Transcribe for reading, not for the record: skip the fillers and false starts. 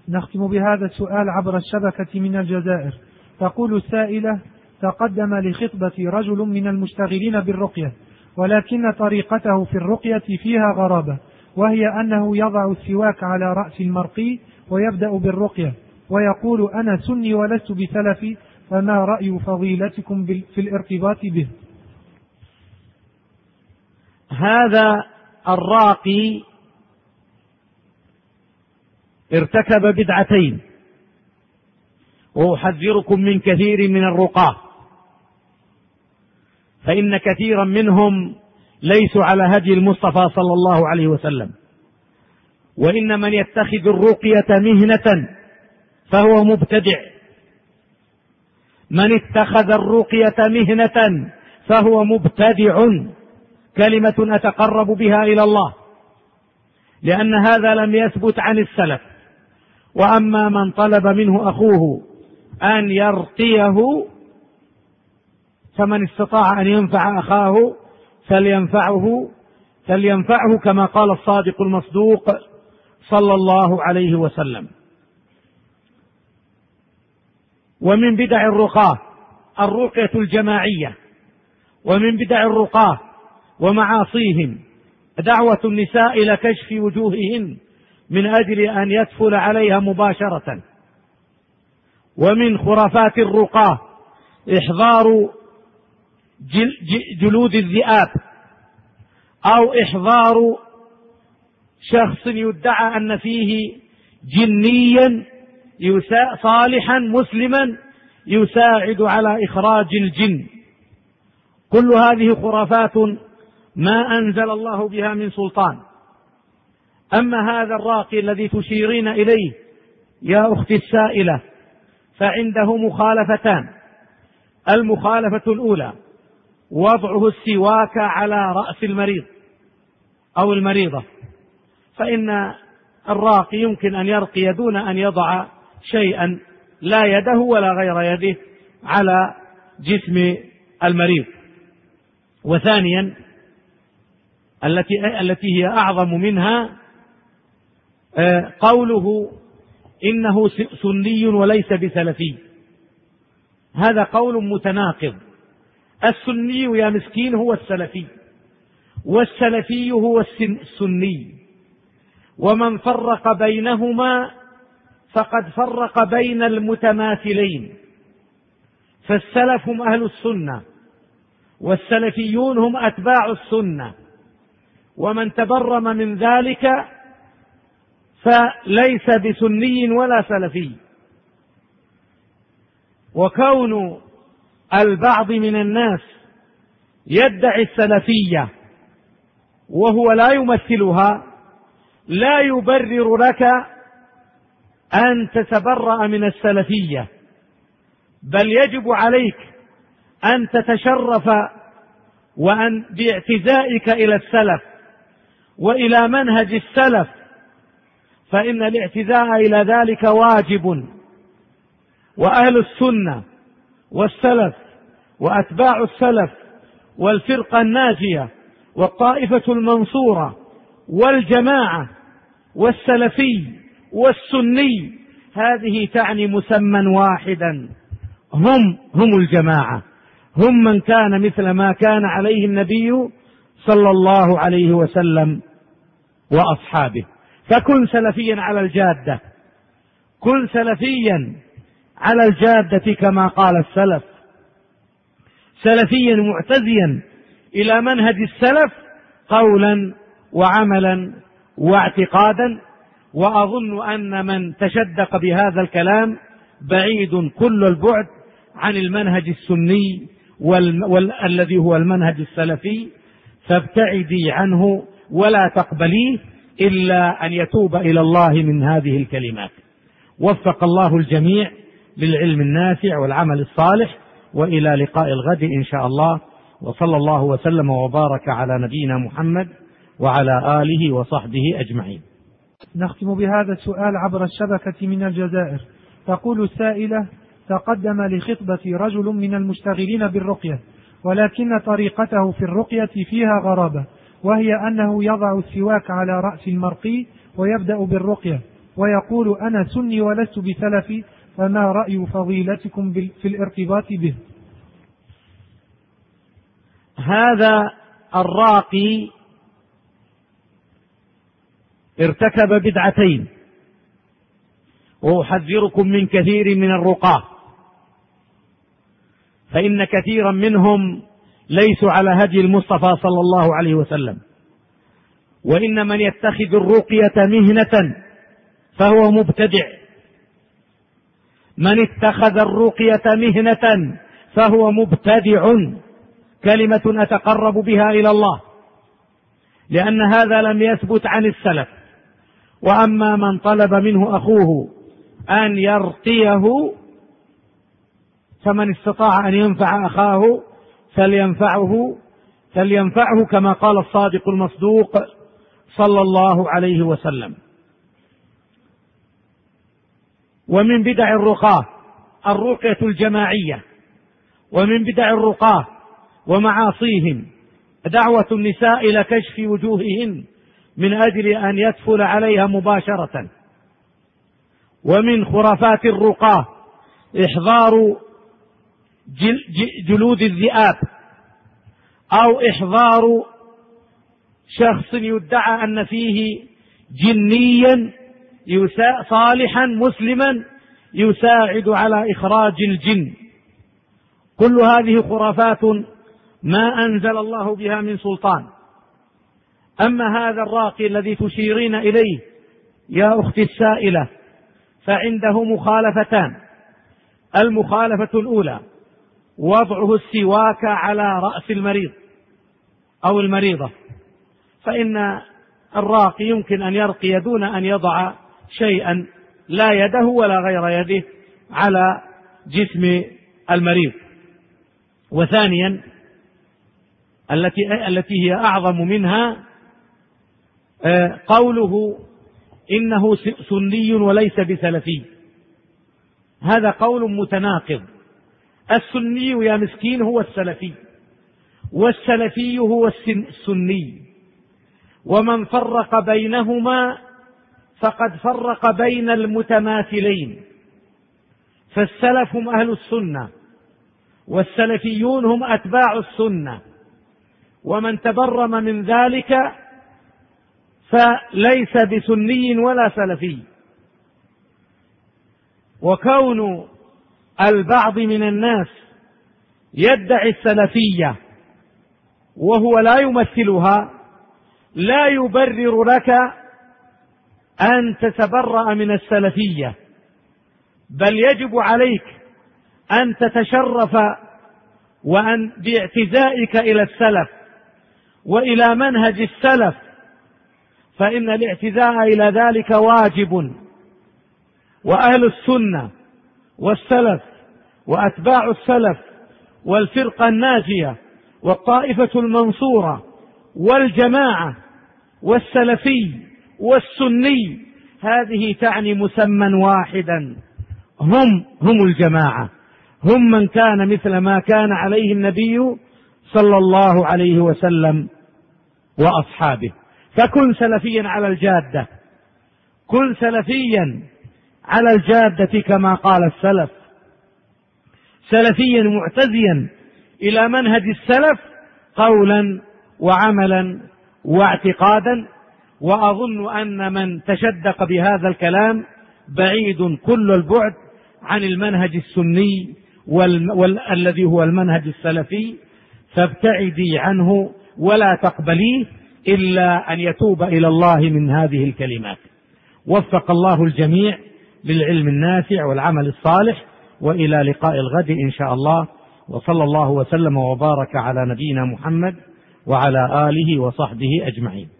نختم بهذا السؤال عبر الشبكة من الجزائر. تقول السائلة: تقدم لخطبة رجل من المشتغلين بالرقية، ولكن طريقته في الرقية فيها غرابة، وهي أنه يضع السواك على رأس المرقي ويبدأ بالرقية، ويقول: أنا سني ولست بسلفي، فما رأي فضيلتكم في الارتباط به؟ هذا الراقي ارتكب بدعتين، وأحذركم من كثير من الرقاة، فإن كثيرا منهم ليسوا على هدي المصطفى صلى الله عليه وسلم. وإن من يتخذ الرقية مهنة فهو مبتدع، من اتخذ الرقية مهنة فهو مبتدع، كلمة أتقرب بها إلى الله، لأن هذا لم يثبت عن السلف. وأما من طلب منه أخوه أن يرقيه فمن استطاع أن ينفع أخاه فلينفعه كما قال الصادق المصدوق صلى الله عليه وسلم. ومن بدع الرقاة الرقية الجماعية، ومن بدع الرقاة ومعاصيهم دعوة النساء إلى كشف وجوههن من أجل أن يدخل عليها مباشرة. ومن خرافات الرقاة إحضار جلود الذئاب، أو إحضار شخص يدعى أن فيه جنيا صالحا مسلما يساعد على إخراج الجن. كل هذه خرافات ما أنزل الله بها من سلطان. أما هذا الراقي الذي تشيرين إليه يا أختي السائلة فعنده مخالفتان. المخالفة الأولى وضعه السواك على رأس المريض أو المريضة، فإن الراقي يمكن أن يرقي دون أن يضع شيئا لا يده ولا غير يده على جسم المريض. وثانيا التي هي أعظم منها قوله إنه سني وليس بسلفي. هذا قول متناقض. السني يا مسكين هو السلفي، والسلفي هو السني، ومن فرق بينهما فقد فرق بين المتماثلين. فالسلف هم أهل السنة، والسلفيون هم أتباع السنة، ومن تبرم من ذلك فليس بسني ولا سلفي. وكون البعض من الناس يدعي السلفية وهو لا يمثلها لا يبرر لك أن تتبرأ من السلفية، بل يجب عليك أن تتشرف وأن باعتزائك إلى السلف وإلى منهج السلف، فإن الاعتزاء إلى ذلك واجب. وأهل السنة والسلف وأتباع السلف والفرقة الناجية والطائفة المنصورة والجماعة والسلفي والسني هذه تعني مسمى واحدا، هم الجماعة، هم من كان مثل ما كان عليه النبي صلى الله عليه وسلم وأصحابه. فكن سلفيا على الجادة، كن سلفيا على الجادة كما قال السلف، سلفيا معتزيا إلى منهج السلف قولا وعملا واعتقادا. وأظن أن من تشدق بهذا الكلام بعيد كل البعد عن المنهج السني الذي هو المنهج السلفي، فابتعدي عنه ولا تقبليه إلا أن يتوب إلى الله من هذه الكلمات. وفق الله الجميع للعلم النافع والعمل الصالح، وإلى لقاء الغد إن شاء الله، وصلى الله وسلم وبارك على نبينا محمد وعلى آله وصحبه أجمعين. نختم بهذا السؤال عبر الشبكة من الجزائر. تقول السائلة: تقدم لخطبة رجل من المشتغلين بالرقية، ولكن طريقته في الرقية فيها غرابة، وهي أنه يضع السواك على رأس المرقي ويبدأ بالرقية، ويقول أنا سني ولست بسلفي، فما رأي فضيلتكم في الارتباط به؟ هذا الراقي ارتكب بدعتين، وأحذركم من كثير من الرقاة، فإن كثيرا منهم ليسوا على هدي المصطفى صلى الله عليه وسلم. وإن من يتخذ الرقية مهنة فهو مبتدع، من اتخذ الرقية مهنة فهو مبتدع، كلمة أتقرب بها إلى الله، لأن هذا لم يثبت عن السلف. وأما من طلب منه أخوه أن يرقيه فمن استطاع أن ينفع أخاه فلينفعه كما قال الصادق المصدوق صلى الله عليه وسلم. ومن بدع الرقاة الرقية الجماعية، ومن بدع الرقاة ومعاصيهم دعوة النساء إلى كشف وجوههن من أجل أن يدخل عليها مباشرة. ومن خرافات الرقاة إحضار جلود الذئاب، أو إحضار شخص يدعى أن فيه جنيا صالحا مسلما يساعد على إخراج الجن. كل هذه خرافات ما أنزل الله بها من سلطان. أما هذا الراقي الذي تشيرين إليه يا أختي السائلة فعنده مخالفتان. المخالفة الأولى وضعه السواك على رأس المريض أو المريضة، فإن الراقي يمكن أن يرقي دون أن يضع شيئا لا يده ولا غير يده على جسم المريض. وثانيا التي هي أعظم منها قوله إنه سني وليس بسلفي. هذا قول متناقض. السني يا مسكين هو السلفي، والسلفي هو السني، ومن فرق بينهما فقد فرق بين المتماثلين. فالسلف هم أهل السنة، والسلفيون هم أتباع السنة، ومن تبرم من ذلك فليس بسني ولا سلفي. وكون البعض من الناس يدعي السلفية وهو لا يمثلها لا يبرر لك أن تتبرأ من السلفية، بل يجب عليك أن تتشرف وأن باعتزائك إلى السلف وإلى منهج السلف، فإن الاعتزاء إلى ذلك واجب. وأهل السنة والسلف وأتباع السلف والفرقة الناجية والطائفة المنصورة والجماعة والسلفي والسني، هذه تعني مسمى واحدا، هم الجماعة، هم من كان مثل ما كان عليه النبي صلى الله عليه وسلم وأصحابه. فكن سلفيا على الجادة، كن سلفيا على الجادة كما قال السلف، سلفيا معتزيا إلى منهج السلف قولا وعملا واعتقادا. وأظن أن من تشدق بهذا الكلام بعيد كل البعد عن المنهج السني الذي هو المنهج السلفي، فابتعدي عنه ولا تقبليه إلا أن يتوب إلى الله من هذه الكلمات. وفق الله الجميع للعلم النافع والعمل الصالح، وإلى لقاء الغد إن شاء الله، وصلى الله وسلم وبارك على نبينا محمد وعلى آله وصحبه أجمعين.